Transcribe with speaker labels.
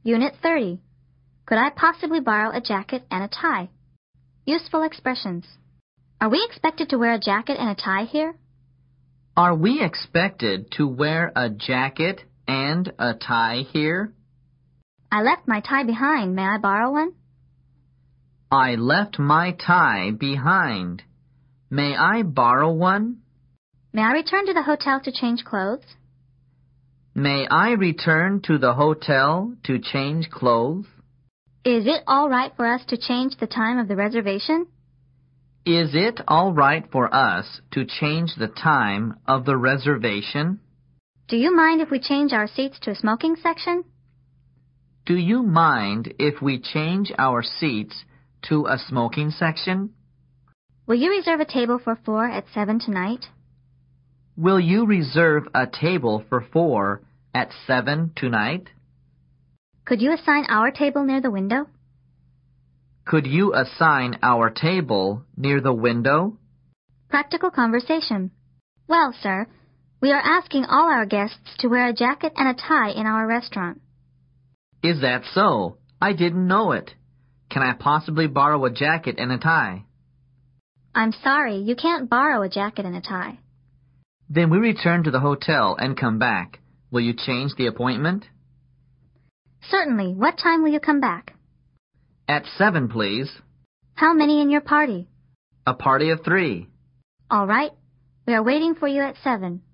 Speaker 1: Unit 30. Could I possibly borrow a jacket and a tie? Useful expressions. Are we expected to wear a jacket and a tie here?
Speaker 2: Are we expected to wear a jacket and a tie here?
Speaker 1: I left my tie behind. May I borrow one?
Speaker 2: I left my tie behind. May I borrow one?
Speaker 1: May I return to the hotel to change clothes?
Speaker 2: May I return to the hotel to change clothes?
Speaker 1: Is it all right for us to change the time of the reservation?
Speaker 2: Is it all right for us to change the time of the reservation?
Speaker 1: Do you mind if we change our seats to a smoking section?
Speaker 2: Do you mind if we change our seats to a smoking section?
Speaker 1: Will you reserve a table for 4 at 7 tonight?
Speaker 2: Will you reserve a table for 4 at 7 tonight?
Speaker 1: Could you assign our table near the window?
Speaker 2: Could you assign our table near the window?
Speaker 1: Practical conversation. Well, sir, we are asking all our guests to wear a jacket and a tie in our restaurant.
Speaker 2: Is that so? I didn't know it. Can I possibly borrow a jacket and a tie?
Speaker 1: I'm sorry, you can't borrow a jacket and a tie.
Speaker 2: Then we return to the hotel and come back. Will you change the appointment?
Speaker 1: Certainly. What time will you come back?
Speaker 2: At 7, please.
Speaker 1: How many in your party?
Speaker 2: A party of 3.
Speaker 1: All right. We are waiting for you at 7.